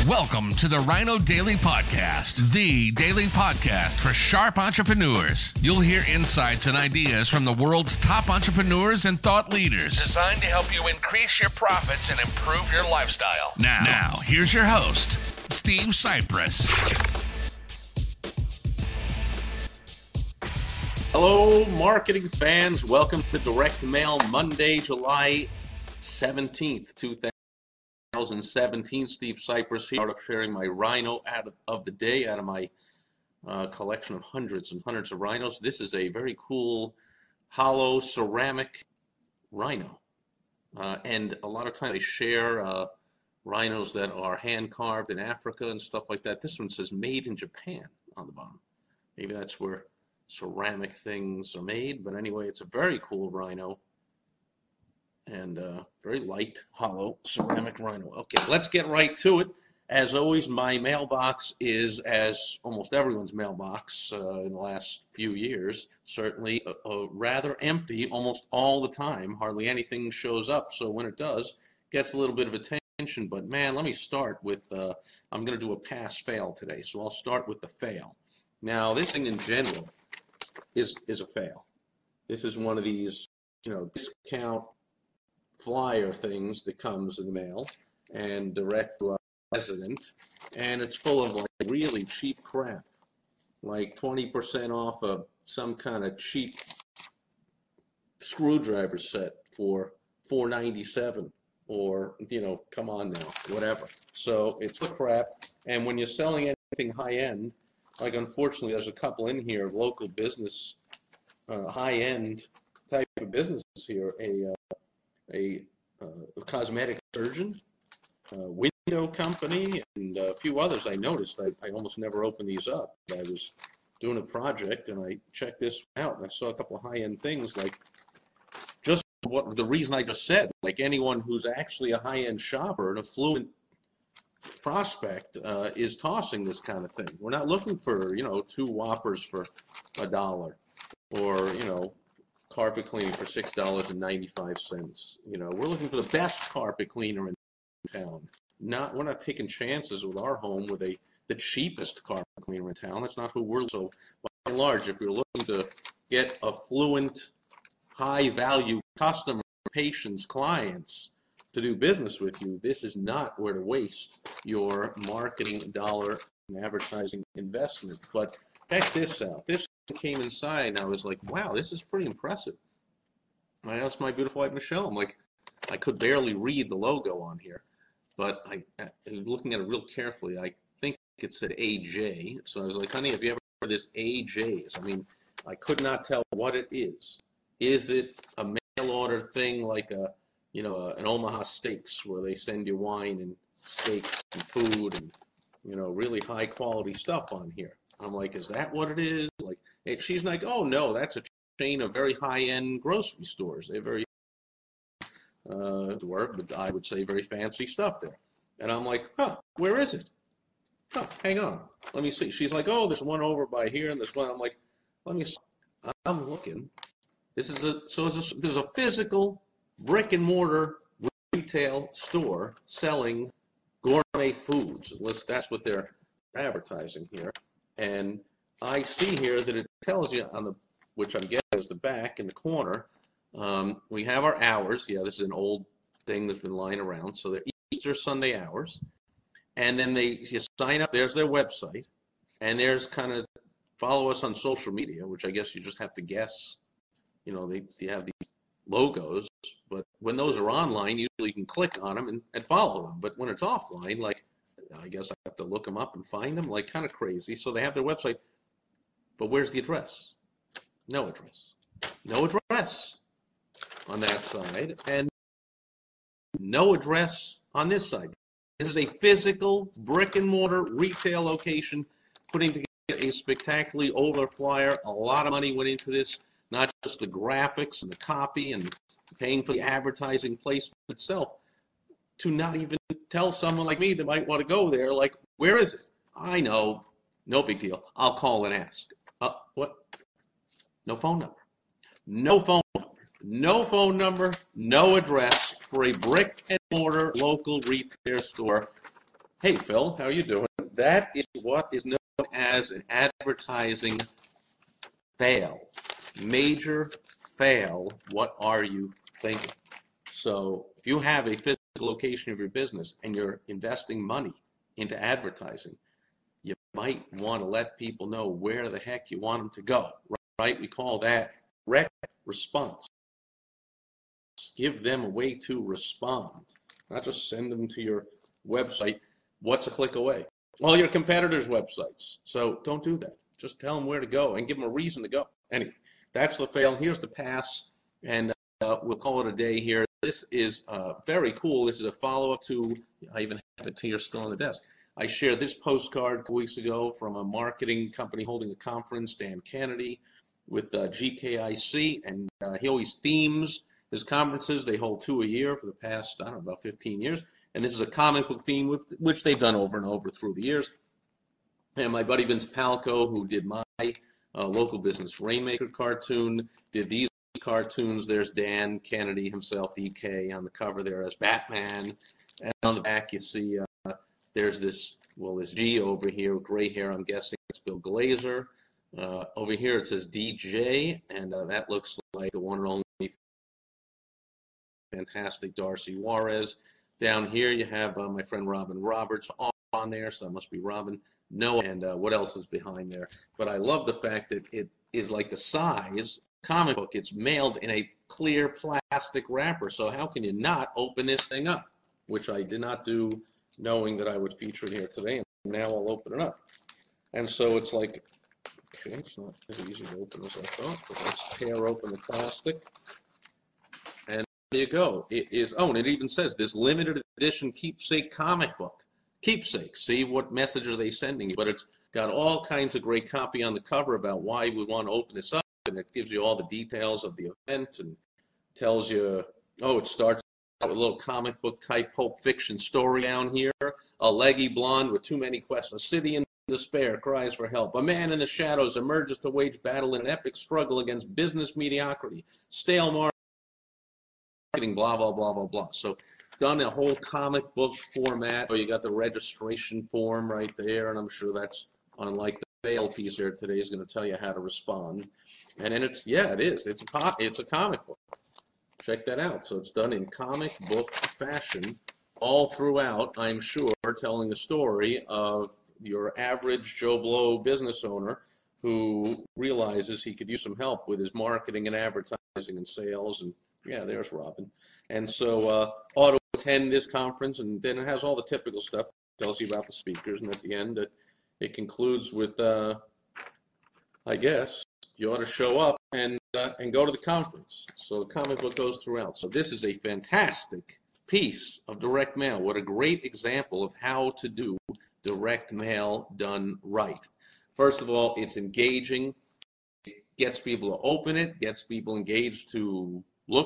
Welcome to the Rhino Daily Podcast, the daily podcast for sharp entrepreneurs. You'll hear insights and ideas from the world's top entrepreneurs and thought leaders, designed to help you increase your profits and improve your lifestyle. Now here's your host, Steve Cypress. Hello, marketing fans. Welcome to Direct Mail Monday, July 17th, 2017. Steve Cypress here, out of sharing my rhino of the day out of my collection of hundreds and hundreds of rhinos. This is a very cool hollow ceramic rhino. And a lot of times they share rhinos that are hand carved in Africa and stuff like that. This one says made in Japan on the bottom. Maybe that's where ceramic things are made, but anyway, it's a very cool rhino and very light, hollow ceramic rhino. Okay, let's get right to it. As always, my mailbox is, as almost everyone's mailbox in the last few years, certainly rather empty almost all the time. Hardly anything shows up, so when it does, gets a little bit of attention. But man, let me start with, I'm going to do a pass-fail today, so I'll start with the fail. Now, this thing in general is a fail. This is one of these, discount flyer things that comes in the mail and direct to a resident, and it's full of like really cheap crap, like 20% off of some kind of cheap screwdriver set for $4.97, or come on now, whatever. So it's the crap, and when you're selling anything high end, like unfortunately there's a couple in here of local business, high-end type of businesses here, a cosmetic surgeon, window company, and a few others I noticed. I almost never open these up. I was doing a project and I checked this out and I saw a couple of high-end things, like just what the reason I just said, like anyone who's actually a high-end shopper, an affluent prospect is tossing this kind of thing. We're not looking for, two Whoppers for $1 or, carpet cleaning for $6.95. We're looking for the best carpet cleaner in town. We're not taking chances with our home with the cheapest carpet cleaner in town. That's not who we're. So by and large, if you're looking to get affluent, high-value customer, patients, clients to do business with you, this is not where to waste your marketing dollar and advertising investment. But check this out. This came inside and I was like, wow, this is pretty impressive. I asked my beautiful wife Michelle, I'm like, I could barely read the logo on here, but I looking at it real carefully, I think it said AJ. So I was like, honey, have you ever heard of this AJ's? I mean, I could not tell what it is. Is it a mail order thing like an Omaha Steaks where they send you wine and steaks and food and, really high quality stuff on here? I'm like, is that what it is? Like, she's like, oh no, that's a chain of very high-end grocery stores. They're very, but I would say very fancy stuff there. And I'm like, where is it? Hang on, let me see. She's like, oh, there's one over by here and there's one. I'm like, let me see. I'm looking. There's a physical brick and mortar retail store selling gourmet foods. At least that's what they're advertising here. And I see here that it tells you on which I'm guessing is the back in the corner, we have our hours. Yeah, this is an old thing that's been lying around. So they're Easter Sunday hours. And then you sign up, there's their website. And there's kind of follow us on social media, which I guess you just have to guess. They have the logos, but when those are online, usually you can click on them and follow them. But when it's offline, like, I guess I have to look them up and find them, like kind of crazy. So they have their website, but where's the address? No address. No address on that side, and no address on this side. This is a physical brick and mortar retail location putting together a spectacularly older flyer. A lot of money went into this, not just the graphics and the copy and paying for the advertising placement itself, to not even tell someone like me that might want to go there, like, where is it? I know, no big deal. I'll call and ask. What? No phone number. No phone number. No phone number, no address for a brick and mortar local retail store Hey, Phil, how are you doing? That is what is known as an advertising fail. Major fail. What are you thinking? So if you have a physical location of your business and you're investing money into advertising, you might want to let people know where the heck you want them to go, right? We call that direct response. Give them a way to respond, not just send them to your website. What's a click away? All your competitors' websites. So don't do that. Just tell them where to go and give them a reason to go. Anyway, that's the fail. Here's the pass, and we'll call it a day here. This is very cool. This is a follow-up to, I even have it here still on the desk. I shared this postcard a couple weeks ago from a marketing company holding a conference, Dan Kennedy, with GKIC, and he always themes his conferences. They hold 2 a year for the past, I don't know, about 15 years. And this is a comic book theme, which they've done over and over through the years. And my buddy Vince Palco, who did my local business Rainmaker cartoon, did these cartoons. There's Dan Kennedy himself, DK, on the cover there as Batman. And on the back you see there's this G over here, gray hair, I'm guessing it's Bill Glazer. Over here it says DJ, and that looks like the one and only fantastic Darcy Juarez. Down here you have my friend Robin Roberts on there, so that must be Robin Noah, and what else is behind there. But I love the fact that it is like the size comic book. It's mailed in a clear plastic wrapper, so how can you not open this thing up? Which I did not do knowing that I would feature it here today, and now I'll open it up. And so it's like, okay, it's not as easy to open as I thought, but let's tear open the plastic. And there you go. It is, oh, and it even says this limited edition keepsake comic book. Keepsake. See, what message are they sending you? But it's got all kinds of great copy on the cover about why we want to open this up, and it gives you all the details of the event and tells you, oh, it starts with a little comic book type Pulp Fiction story down here. A leggy blonde with too many questions. A city in despair cries for help. A man in the shadows emerges to wage battle in an epic struggle against business mediocrity. Stale marketing, blah, blah, blah, blah, blah. So done a whole comic book format. Oh, you got the registration form right there, and I'm sure that's unlike the fail piece here today is going to tell you how to respond. And then it's, yeah, it is. It's a comic book. Check that out. So it's done in comic book fashion all throughout, I'm sure, telling the story of your average Joe Blow business owner who realizes he could use some help with his marketing and advertising and sales. And yeah, there's Robin. And so auto attend this conference, and then it has all the typical stuff. It tells you about the speakers, and at the end it concludes with, I guess, you ought to show up and go to the conference. So the comic book goes throughout. So this is a fantastic piece of direct mail. What a great example of how to do direct mail done right. First of all, it's engaging. It gets people to open it, gets people engaged to look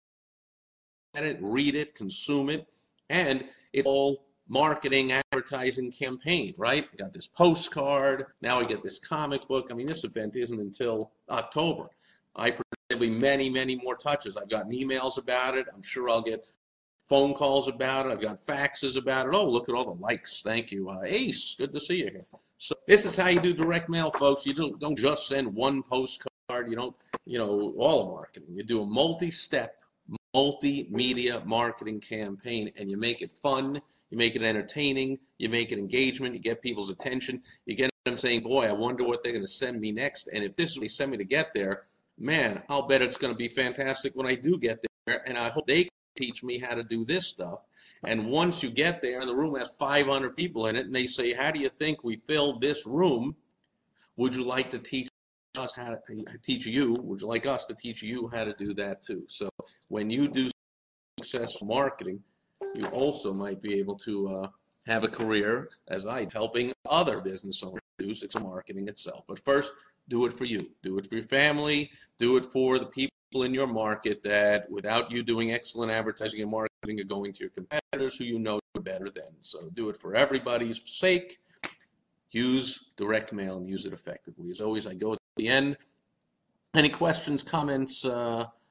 at it, read it, consume it, and it's all marketing, advertising campaign, right? We got this postcard, now we get this comic book. I mean, this event isn't until October. I predict there'll be many, many more touches. I've gotten emails about it. I'm sure I'll get phone calls about it. I've got faxes about it. Oh, look at all the likes. Thank you. Ace, good to see you here. So this is how you do direct mail, folks. You don't just send one postcard. You don't, all of marketing. You do a multi-step, multimedia marketing campaign, and you make it fun. You make it entertaining. You make it engagement. You get people's attention. You get them saying, boy, I wonder what they're going to send me next. And if this is what they send me to get there, man, I'll bet it's going to be fantastic when I do get there. And I hope they teach me how to do this stuff. And once you get there and the room has 500 people in it, and they say, how do you think we filled this room? Would you like to teach us how to teach you? Would you like us to teach you how to do that too? So when you do successful marketing, you also might be able to have a career, as I helping other business owners do successful marketing itself. But first, do it for you. Do it for your family. Do it for the people in your market that, without you doing excellent advertising and marketing, are going to your competitors who you know better than. So do it for everybody's sake. Use direct mail and use it effectively. As always, I go at the end. Any questions, comments,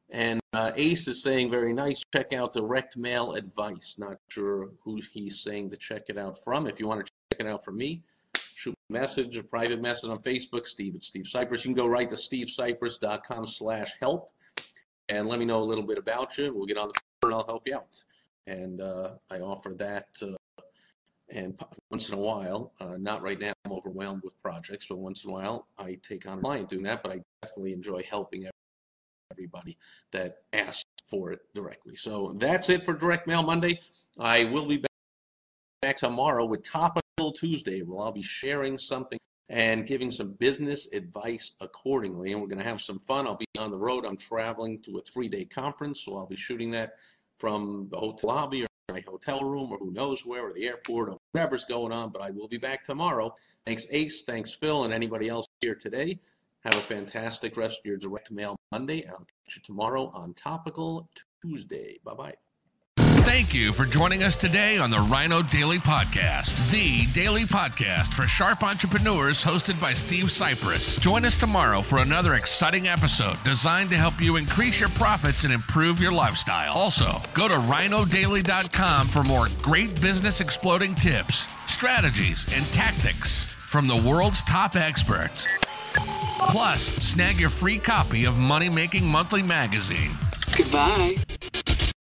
And Ace is saying, very nice, check out Direct Mail Advice. Not sure who he's saying to check it out from. If you want to check it out from me, shoot a message, a private message on Facebook, Steve at Steve Cypress. You can go right to stevecypress.com/help and let me know a little bit about you. We'll get on the phone and I'll help you out. And I offer that. And once in a while, not right now, I'm overwhelmed with projects, but once in a while, I take on a client doing that, but I definitely enjoy helping everybody that asks for it directly. So that's it for Direct Mail Monday. I will be back tomorrow with Topical Tuesday, where I'll be sharing something and giving some business advice accordingly, and we're going to have some fun. I'll be on the road. I'm traveling to a 3-day conference, so I'll be shooting that from the hotel lobby or my hotel room or who knows where, or the airport, or whatever's going on, but I will be back tomorrow. Thanks, Ace. Thanks, Phil, and anybody else here today. Have a fantastic rest of your Direct Mail Monday. I'll catch you tomorrow on Topical Tuesday. Bye-bye. Thank you for joining us today on the Rhino Daily Podcast, the daily podcast for sharp entrepreneurs hosted by Steve Cypress. Join us tomorrow for another exciting episode designed to help you increase your profits and improve your lifestyle. Also, go to rhinodaily.com for more great business exploding tips, strategies, and tactics from the world's top experts. Plus, snag your free copy of Money Making Monthly magazine. Goodbye.